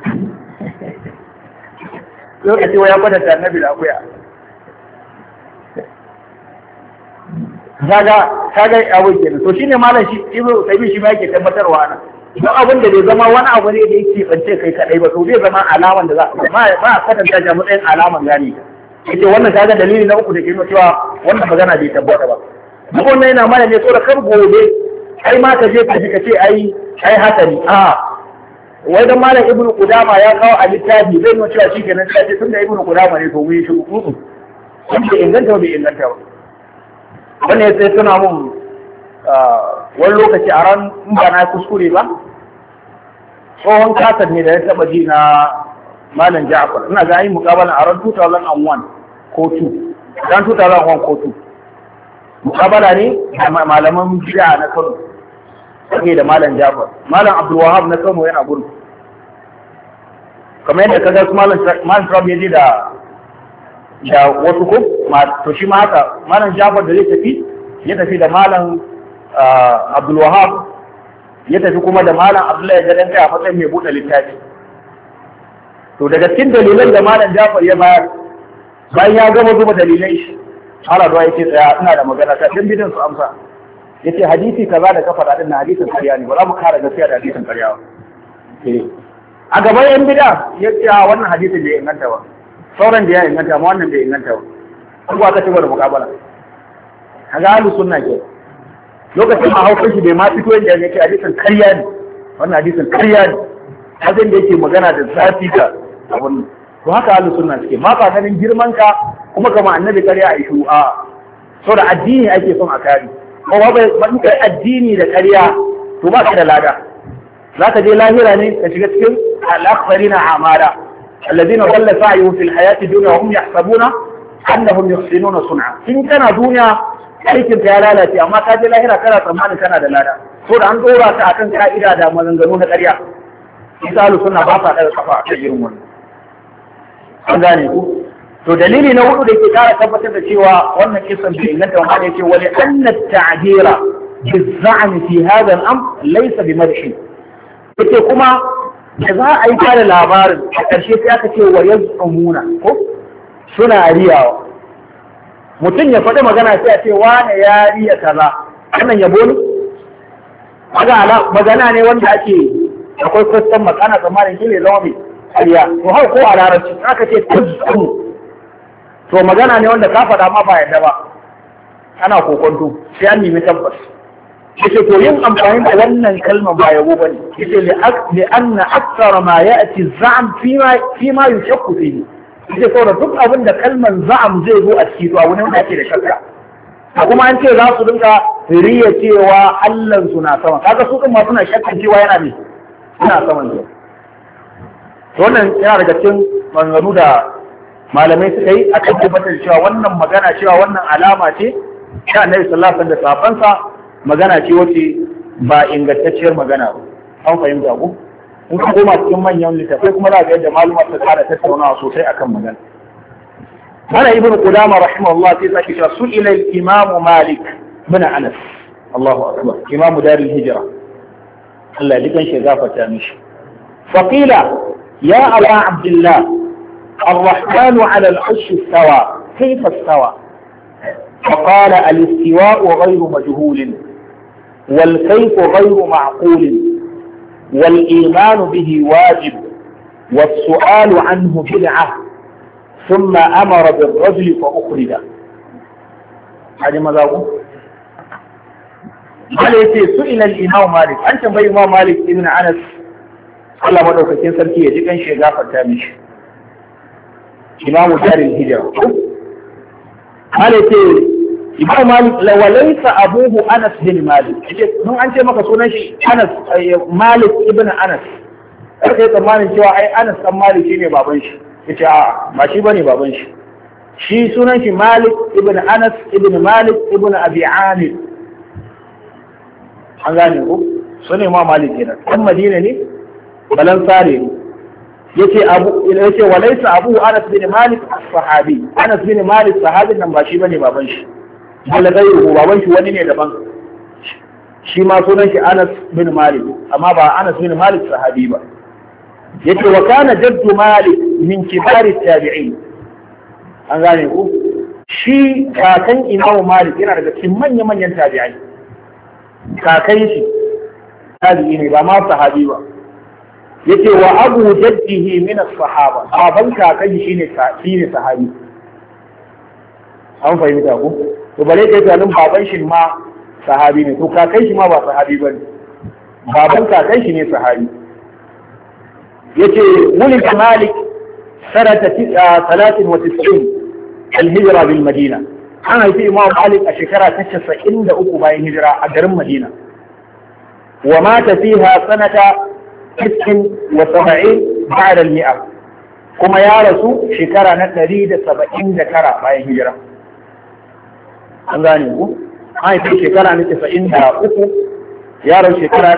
suka ce ya kwatanta annabi da akuya kaga abu kenan to shine malam shi ibnu taymi shi ma yake tabbatarwa ana duk abin da bai zama wani abu ne da yake bance kai kadai ba to bai zama alaman da za ba a kwatanta shi a matsayin alaman gani yace wannan kaga dalili na uku da ke nuna cewa wannan magana bai tabbata ba duk wannan yana mana ne saboda kar gobe ai ma ka je ka ji ka ce ai haka ne a wai dan malam ibnu qudama ya kawo a littafi zai nuna cewa shikenan sai ce tunda ibnu qudama ne to mu yi shi kun bai inganta bai inganta ba wannan sai suna mun wani lokaci a ran ba na kuskure ba tsohon kasar ne da ya taba ji na malam Ja'far ina ga yi mukabala a ran 2001 ko 2 dan 2001 ko 2 mukabala ne da malaman bid'a na Kano sai da malam Ja'far malam Abdul Wahhab na Kano yana gudu kamar yadda kaga su malam Trump ya ji da wasu ko to shi ma haka malam Ja'far da zai tafi da malam Abdul Wahhab ya tafi kuma da malam Abdullahi Gadan kai a matsayin mai buɗe littafi to daga cikin dalilan da malam Ja'far ya bayar bayan ya gama zuba dalilai shi Allah da yake tsaya ina da magana ka din bidin su amsa yace hadisi kaza da ka faɗa din na hadisin ƙarya ne ba za mu kara gaskiya da hadisin ƙarya ba a gaban yan bid'a yace wannan hadisin bai inganta ba sauran da ya inganta amma wannan bai inganta ba an ba ka ci da mukabala kaga ahlus sunna ke lokacin ma haukar shi bai ma fito yadda yake hadisin ƙarya ne wannan hadisin ƙarya ne hadin da yake magana da zafi ka abun to haka ahlus sunna suke ma ka ganin girman ka kuma kama annabi ƙarya a ishu a so da addini ake son a kare ko ba in kai addini da ƙarya to ba ka da lada zaka je lahira ne ka shiga cikin al-akhbarina amala alladhina dhalla sa'yuhum fil hayati dunya wa hum yahsabuna annahum yuhsinuna sun'a kin kana duniya aikin ta ya lalace amma ka je lahira kana tsammanin kana da lada so da an dora ka akan ka'ida da maganganu na ƙarya misalu suna ba sa daga kafa a irin wannan an gane ku to dalili na hudu da ke kara tabbatar da cewa wannan kisan bai inganta wa hada yake wali anna ta'jira biz'am fi hadha al-amr laysa bimadhi yake kuma da za a yi kare labarin a ƙarshe sai aka ce wa yaz'umuna ko suna riyawa mutum ya faɗi magana sai a ce wane ya riya kaza wannan yabo ne magana ne wanda ake akwai kwastan makana tsammanin shi ne zama mai ƙarya to hau ko a larabci aka ce tazzamu to magana ne wanda ka faɗa ma ba yadda ba ana kokonto sai an nemi tabbas yace to yin amfani da wannan kalmar ba yabo bane yace li anna akthara ma ya'ti za'am fi ma yushakku fihi yace saboda duk abin da kalmar za'am zai zo a ciki to abu ne wanda ake da shakka a kuma an ce za su dinka riya cewa Allah suna sama kaga su kuma suna shakkan cewa yana ne suna saman ne to wannan yana daga cikin maganganu da malamai suka yi a kan tabbatar cewa wannan magana cewa wannan alama ce ta Annabi sallallahu alaihi wasallam da sahabbansa magana ce wacce ba ingantacciyar magana ba an fahimta ku in ka koma cikin manyan littafai kuma za ga yadda maluma ta kara tattaunawa sosai akan magana ana ibnu qudama rahimahullah sai sake cewa sul ila al-imam malik bin anas Allahu akbar imam dar al-hijra Allah ya kan shi gafarta mishi faqila ya aba abdullah الرحمن على العرش استوى كيف استوى فقال الاستواء غير مجهول والكيف غير معقول والإيمان به واجب والسؤال عنه بدعة ثم أمر بالرجل فأخرج هذا ماذا أقول؟ قال سئل الإمام مالك أنت بي إمام مالك ابن أنس الله مدعوك كنسر كي يجب أن شيء غافر تامش إمام دار الهجرة قال Imam Malik walaysa abuhu Anas bin Malik mun an ce maka sunan shi Anas Malik ibn Anas Kar kai tsammanin cewa ai Anas dan Malik shine baban shi. Yace a'a ba shi bane baban shi. Shi sunan shi Malik ibn Anas ibn Malik ibn Abi Amir. An gane ko? Sunan ma Malik kenan. Dan Madina ne, balan sare ne. yace walaysa abu Anas bin Malik as-sahabi. Anas bin Malik sahabin nan ba shi bane baban shi. Bala gairu baban shi wani ne daban. Shi ma sunan shi Anas bin Malik amma ba Anas bin Malik sahabi ba. Yace wa kana jaddu Malik min kibar at-tabi'in. An gane ku? Shi kakan Imam Malik yana daga cikin manyan tabi'ai. Kakan shi tabi'i ne ba ma sahabi ba. Yace wa abu jaddihi min as-sahaba. Baban kakan shi shine sahabi. An fahimta ku? To bare kai tunanin baban shi ma sahabi ne, to kakan shi ma ba sahabi bane. Baban kakan shi ne sahabi. Yace wulid Malik sanata 93 al-hijra bil Madina. An haifi Imam Malik a shekara ta 93 bayan hijira a garin Madina. Wa mata fiha sanata 79 ba'da al-mi'a. Kuma ya rasu shekara na 179 bayan hijira. An gane ku? An haifi shekara na 93, yaron shekara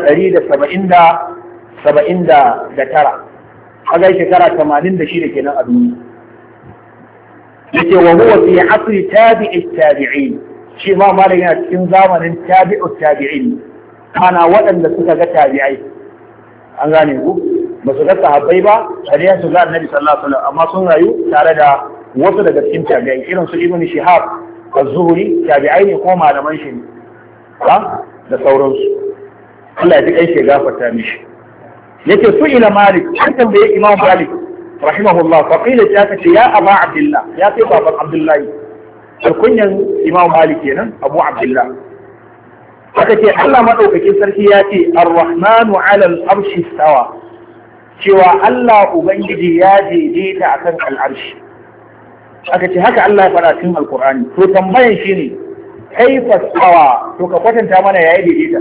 179. Kaga shekara 86 kenan a duniya. Yace wa huwa fi asri tabi'i tabi'in. Shi ma Malik yana cikin zamanin tabi'u tabi'in. Kana waɗanda suka ga tabi'ai. An gane ku? Ba su ga sahabbai ba, sai su ga Annabi sallallahu alaihi wasallam, amma sun rayu tare da wasu daga cikin tabi'ai irin su Ibn Shihab az-Zuhri, tabi'ai ne ko malaman shi ne. Da sauransu. Allah ya ji kai shi gafarta mishi. Yace su ila Malik, an tambaye Imam Malik rahimahullah fa qila ya kace ya Aba Abdullah, ya kai baban Abdullahi. Alkunyan Imam Malik kenan Abu Abdullah. Aka ce Allah madaukakin sarki ya ce Ar-Rahmanu 'ala al-arshi istawa. Cewa Allah Ubangiji ya daidaita akan al-arshi. Aka ce haka Allah ya faɗa cikin Al-Qur'ani. To tambayan shine kaifa istawa? To ka kwatanta mana yayi daidaita.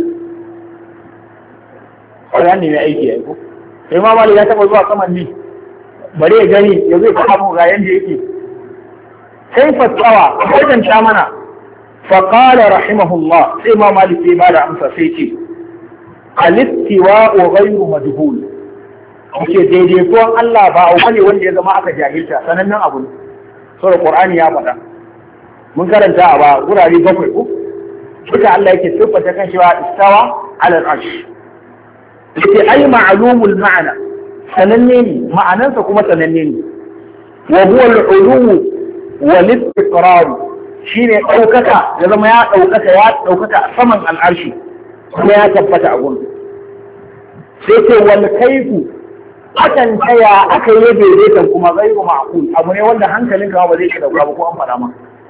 Qur'ani ne aiki yayi ko sai ma Malik ya taba zuwa saman ne bare ya gani ya zai faɗa mu ga yanda yake sai fatwa wajen ta mana fa qala rahimahullah sai ma Malik sai ba da amsa sai ce al-istiwa'u ghayru majhul. Yake daidai ko Allah ba abu ne wanda ya zama aka jahilta sanannen abu ne saboda Qur'ani ya faɗa mun karanta a ba gurare 7 ko duka Allah yake siffata kan shi wa istawa ala al-arsh. Yake ai ma'lumul ma'ana sananne ne ma'anansa kuma sananne ne wa huwa al-ulu wal istiqrar shine daukaka ya zama ya daukaka a saman al'arshi kuma ya tabbata a gurin sai ce wal kaifu akan taya aka yi daidaitan kuma ghairu ma'qul abu ne wanda hankalinka ba zai dauka ba ko an fada ma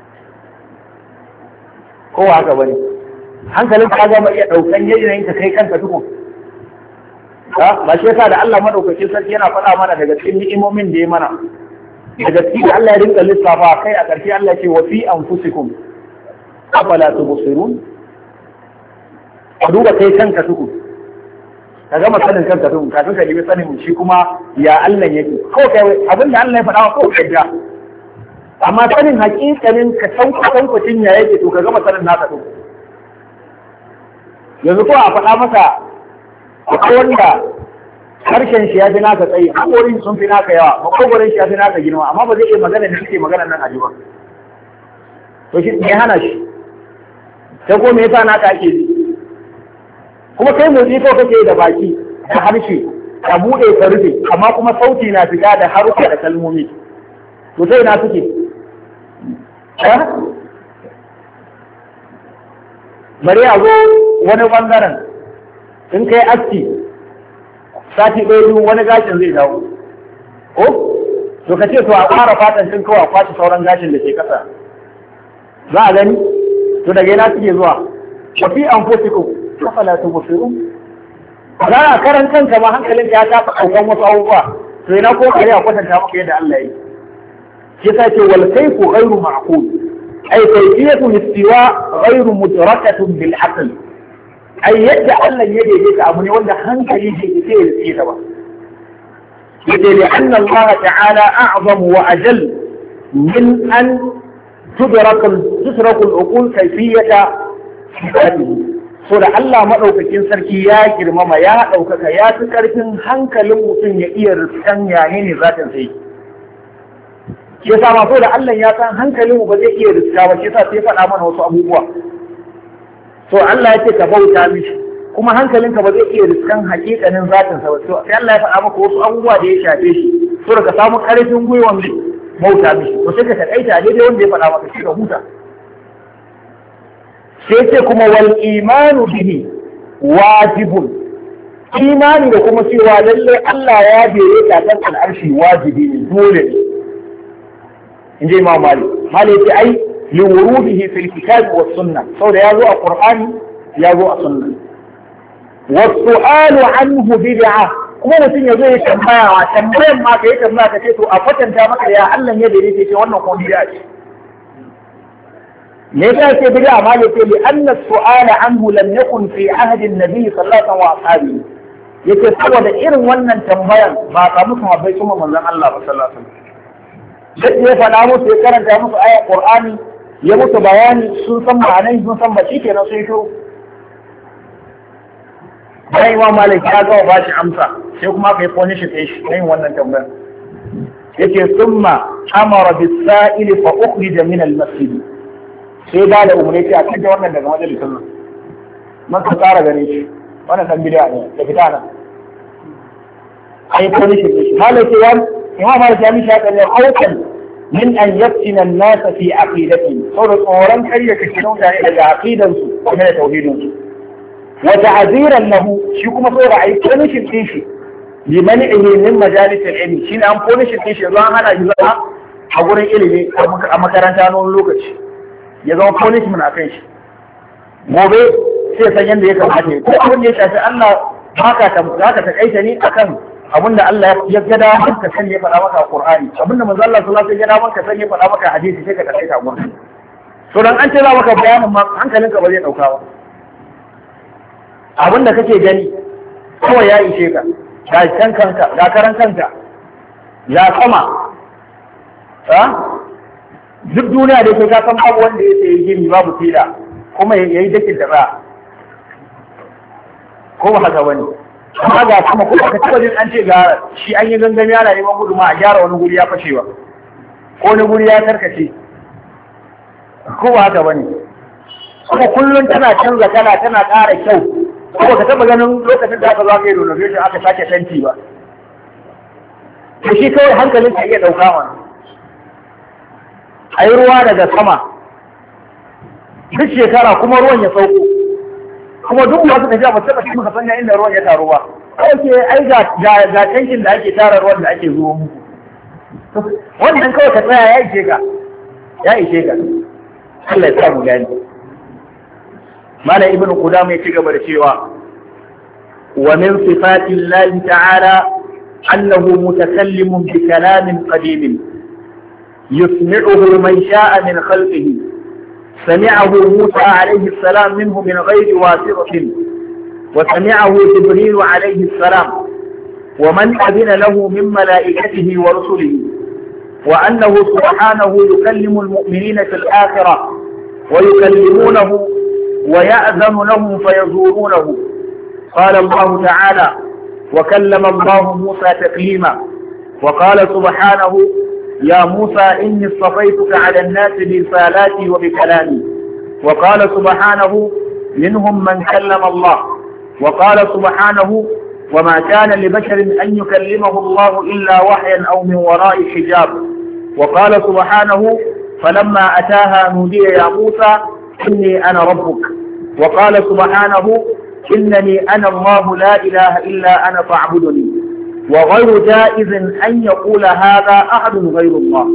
ko haka bane hankalinka ga ma iya daukan yayin ka kai kanka tukun ba shi yasa da Allah madaukakin sarki yana faɗa mana daga cikin ni'imomin da ya mana daga cikin Allah ya rinka lissafa kai a ƙarshe Allah ya ce wa fi anfusikum afala tubsirun. Ka duba kai kanka tukun ka gama sanin kanka tukun kafin ka nemi sanin shi kuma ya Allah yake ko kai abin da Allah ya faɗa ko kai da amma sanin hakikanin ka san kwatankwacin ya yake to ka gama sanin naka tukun. Yanzu ko a faɗa maka akwai wanda harshen shi ya fi naka tsayi, haƙorin sun fi naka yawa, makogorin shi ya fi naka girma, amma ba zai iya magana da suke magana nan a ji ba. To shi ne hana shi, sai ko me yasa naka ake ji? Kuma kai motsi ko kake da baki da harshe, ka buɗe ka rufe, amma kuma sauti na fita da haruka da kalmomi. To sai na suke. Bari a zo wani bangaren in kai aski sati ɗaya wani gashin zai dawo ko to ka ce to a ƙara fatan tun kawai a kwace sauran gashin da ke ƙasa za a gani to daga yana suke zuwa wa fi anfusikum afala tubsirun. Za a karan kanka ma hankalinka ya tafi ɗaukan wasu abubuwa to ina ko kare a kwatanta maka yadda Allah ya yi. Shi yasa ce wal kayfu ghayru ma'qul ay kayfiyatu istiwa ghayru mudrakatun bil aql. Ai yadda Allah ya daidaita abu ne wanda hankali bai isa ya rike ta ba. yace li anna Allah ta'ala a'zam wa ajal min an tudraku al-uqul kayfiyata sifatihi. So da Allah madaukakin sarki ya girmama ya daukaka ya fi karfin hankalin mutum ya iya riskan yane ne zatin sai. Shi yasa ma so da Allah ya san hankalin mu ba zai iya riska ba, shi yasa sai faɗa mana wasu abubuwa. So Allah ya ce ka bauta mishi kuma hankalinka ba zai iya riskan hakikanin zatin sa ba. So sai Allah ya faɗa maka wasu abubuwa da ya shafe shi. So da ka samu karfin gwiwan bauta mishi. To sai ka takaita daidai wanda ya faɗa maka shi ka huta. Sai ce kuma wal imanu bihi wajibun, imani da kuma cewa lalle Allah ya bere ta kan al'arshi wajibi ne, dole ne. In ji Imam Malik. Malik ya ce ai li wurudihi fil kitab was sunna, saboda ya zo a Qur'ani ya zo a sunna. Was su'alu anhu bid'ah, kuma mutum ya zo ya tambaya, tambayan ma ka yi tambaya ka ce to a kwatanta maka ya Allah ya bere ce wannan ko bid'a ce. Me yasa ce bid'a ma ne ce li anna su'ala anhu lam yakun fi ahdi an-nabi sallallahu alaihi wa sallam. Yake saboda irin wannan tambayan ba ka musu habbai kuma manzon Allah sallallahu alaihi wasallam. Sai ya faɗa musu ya karanta musu ayat Qur'ani ya musu bayani sun san ma'anar sun san ba shi kenan sun shiru. Bayan Imam Malik ya ga ba shi amsa sai kuma kai punish shi yin wannan tambayar. Yake summa amara bis-sa'ili fa ukhrija min al-masjid. Sai ba da umarni a cikin wannan daga majalisar nan. Man ka tsara gane shi. Wannan dan bid'a ne da fita nan. Ai punish shi. Halaka yan Imam Malik ya mishi haka ne aukan min an yaftina an-nas fi aqidati. Saboda tsoron karya kashe mutane daga aqidansu kuma da tauhidinsu. Wa ta'ziran lahu shi kuma saboda ai punish shi limanihi min majalis al-ilm. Shi ne an punish shi zuwa hana shi zama a gurin ilimi a makaranta na wani lokaci. Ya zama punishment a kan shi. Gobe sai san yadda ya kamata ya. Ko abin da ya shafi Allah za ka takaita ne akan abin da Allah ya gada ka sani ya faɗa maka a Qur'ani. Abin da manzo Allah sallallahu alaihi wasallam ya gada maka sani ya faɗa maka a hadisi sai ka takaita a gurin. To dan an ce za maka bayanin ma hankalinka ba zai dauka ba. Abin da kake gani kawai ya ishe ka. Ga kanka, ga karan kanka. Ya sama. Duk duniya da ke ka san babu wanda ya sayi gini babu fila kuma ya yi dakin da ba ko ba haka bane amma ga kuma kuma ka taba jin an ce ga shi an yi gangami ana neman guduma a gyara wani guri ya fashewa ko wani guri ya karkace ko ba haka bane kuma kullum tana canza kala tana ƙara kyau ko ka taba ganin lokacin da aka zo aka yi renovation aka sake fenti ba to shi kawai hankalin ka iya ɗauka mana a yi ruwa daga sama duk shekara kuma ruwan ya sauko kuma duk masu tafiya ba taɓa cikin sanya inda ruwan ya taru ba kawai ai ga tankin da ake tara ruwan da ake zuwa muku wannan kawai ka tsaya ya ishe ka Allah ya samu gani Malam Ibn Qudamah ya ci gaba da cewa wa min sifatillahi ta'ala annahu mutakallimun bi kalamin qadimin يسمعه من شاء من خلقه سمعه موسى عليه السلام منه من غير واسطة وسمعه جبريل عليه السلام ومن أذن له من ملائكته ورسله وأنه سبحانه يكلم المؤمنين في الآخرة ويكلمونه ويأذن لهم فيزورونه قال الله تعالى وكلم الله موسى تكليما وقال سبحانه يا موسى إني اصطفيتك على الناس برسالاتي وبكلامي وقال سبحانه منهم من كلم الله وقال سبحانه وما كان لبشر أن يكلمه الله إلا وحيا أو من وراء حجاب وقال سبحانه فلما أتاها نودي يا موسى إني أنا ربك وقال سبحانه إنني أنا الله لا إله إلا أنا فاعبدني وغير جائز أن يقول هذا أحد غير الله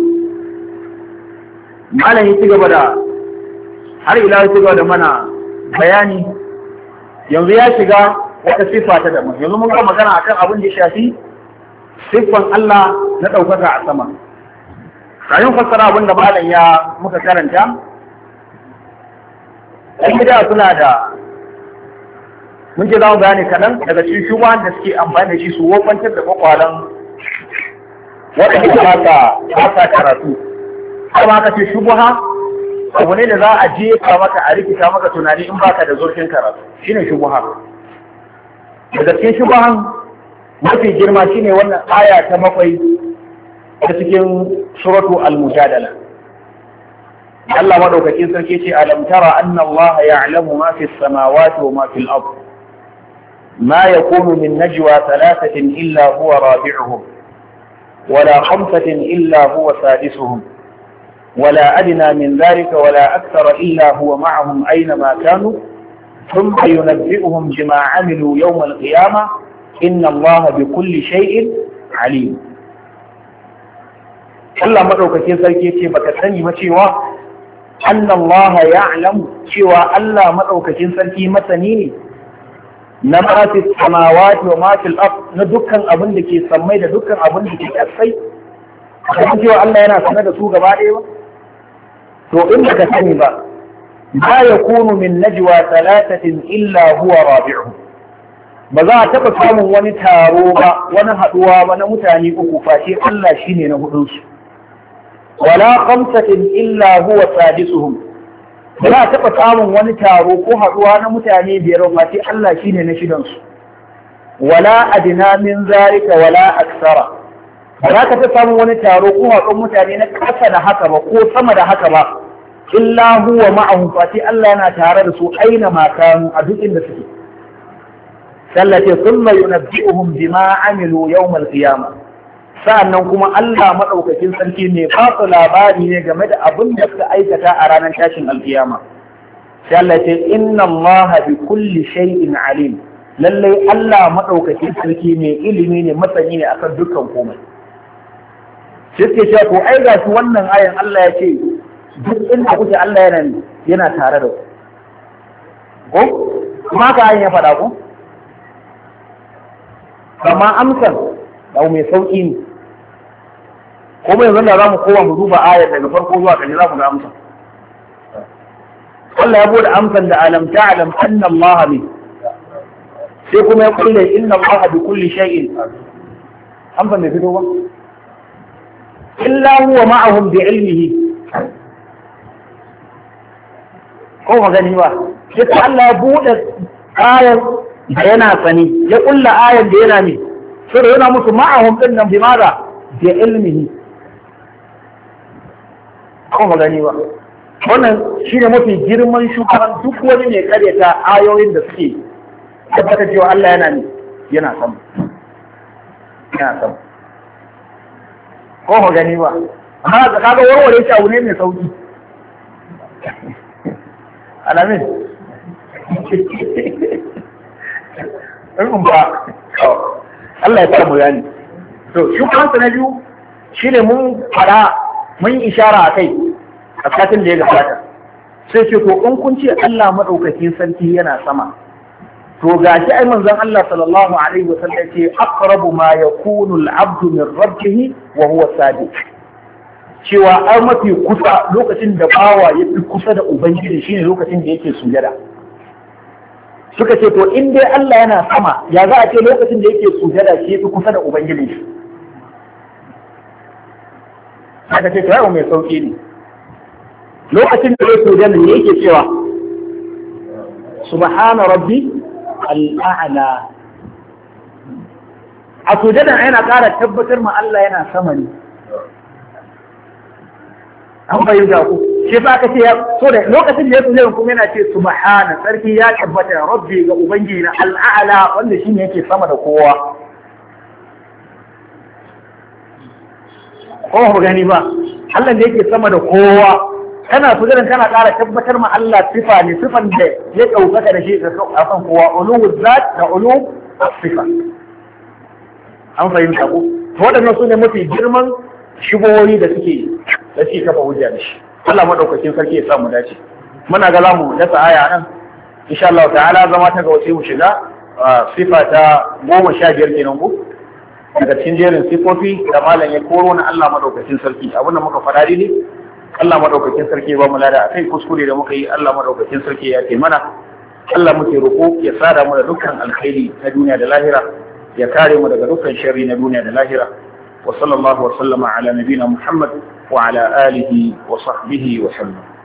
ما له يتقبل har ila ya da mana bayani yanzu ya shiga wata siffa ta daban yanzu mun ga magana akan abin da ya shafi siffan Allah na ɗaukaka a sama kayan fassara abin da malam ya muka karanta ɗan gida suna da mun ce za mu bayani kaɗan daga cikin shubuhan da suke amfani da shi su wofantar da kwakwalan waɗanda ba sa karatu kuma ka ce shubha abu ne da za a jefa maka a rikita maka tunani in baka da zurfin karatu shine shubha. Daga cikin shubhan mafi girma shine wannan aya ta 7 ta cikin suratu al-mujadala. Allah madaukakin sarki ce alam tara anna Allah ya'lamu ma fi as-samawati wa ma fi al-ard ma yakunu min najwa thalathatin illa huwa rabi'uhum wala khamsatin illa huwa sadisuhum ولا أدنى من ذلك ولا أكثر إلا هو معهم أينما كانوا ثم ينبئهم بما عملوا يوم القيامة إن الله بكل شيء عليم. Allah madaukakin sarki ce baka sani ba cewa anna Allah ya'lam cewa Allah madaukakin sarki masani ne na ma fi samawati wa ma fil ard na dukkan abin da ke sammai da dukkan abin da ke kasai kuma cewa Allah yana sanar da su gaba ɗaya ba to in baka sani ba ma yakunu min najwa thalathatin illa huwa rabi'uhum ba za a taɓa samun wani taro ba wani haɗuwa ba na mutane uku face Allah shine na hudunsu wala khamsatin illa huwa sadisuhum ba za a taɓa samun wani taro ko haɗuwa na mutane biyar ba face Allah shine na shidansu wala adna min zalika wala aksara ba za ka ta samun wani taro ko haɗuwar mutane na ƙasa da haka ba ko sama da haka ba illa huwa ma'ahum fati Allah yana tare da su aina ma kanu a duk inda suke sallace thumma yunabbi'uhum bima amilu yawm al-qiyamah sa'annan kuma Allah madaukakin sarki ne ba su labari ne game da abin da suka aikata a ranar tashin alkiyama sai Allah ce inna Allah bi kulli shay'in alim lallai Allah madaukakin sarki ne ilimi ne masani ne akan dukkan komai sai suke cewa ko ai ga su wannan ayan Allah ya ce duk inda kuke Allah yana tare da ku ko kuma ka ayan ya faɗa ku amma amsar da mai sauƙi ne kuma yanzu da za mu kowa mu duba ayar daga farko zuwa ƙarshe za mu ga amsa Allah ya bude amsan da alam ta'lam anna Allah ne sai kuma ya kulle inna Allah bi kulli shay'in amsan da fito ba illa huwa ma'ahum bi ilmihi ko magani ba sai Allah ya bude ayar da yana sani ya kulla ayar da yana ne sai yana musu ma'ahum din nan bi maza bi ilmihi ko magani ba wannan shine mafi girman shugaban duk wani ne karyata ayoyin da suke tabbata cewa Allah yana ne yana sama ko magani ba amma da kaga warware shi abu ne mai sauki alamin ba Allah ya samu yani to shugaban na biyu shine mun fara mun yi ishara a kai a satin da ya gabata sai ce to in kun ce Allah madaukakin sarki yana sama to gashi ai manzon Allah sallallahu alaihi wasallam ce aqrabu ma yakunu al-abdu min rabbih wa huwa sadiq cewa ai mafi kusa lokacin da bawa ya fi kusa da ubangiji shine lokacin da yake sujada suka ce to in dai Allah yana sama ya za a ce lokacin da yake sujada shi fi kusa da ubangiji shi aka ce to mai sauki ne lokacin da yake sujada ne yake cewa subhana rabbi al'a'la a sujada yana ƙara tabbatar ma Allah yana sama ne an bayyana ku shi ba ka ce so da lokacin da ya sujada kuma yana ce subhana sarki ya tabbata rabbi ga ubangiji na al'a'la wanda shine yake sama da kowa ko ba gani ba Allah da yake sama da kowa kana sujudan kana ƙara tabbatar ma Allah sifa ne sifan da ya ɗaukaka da shi a kan kowa uluwu zat da uluwu sifa an fahimta ko to waɗannan su ne mafi girman shigowoyi da suke kafa hujja da shi Allah madaukakin sarki ya samu dace muna ga zamu dasa aya nan insha Allah ta'ala zama ta ga wace mu shiga sifa ta 15 kenan ko daga cikin jerin sifofi da malam ya koro na Allah madaukakin sarki abin da muka faɗa ne Allah madaukakin sarki ba mu lada akai kuskure da muka yi Allah madaukakin sarki ya ce mana Allah muke roƙo ya sada mu da dukkan alkhairi na duniya da lahira ya kare mu daga dukkan sharri na duniya da lahira wa sallallahu wa sallama ala nabina Muhammad wa ala alihi wa sahbihi wa sallam.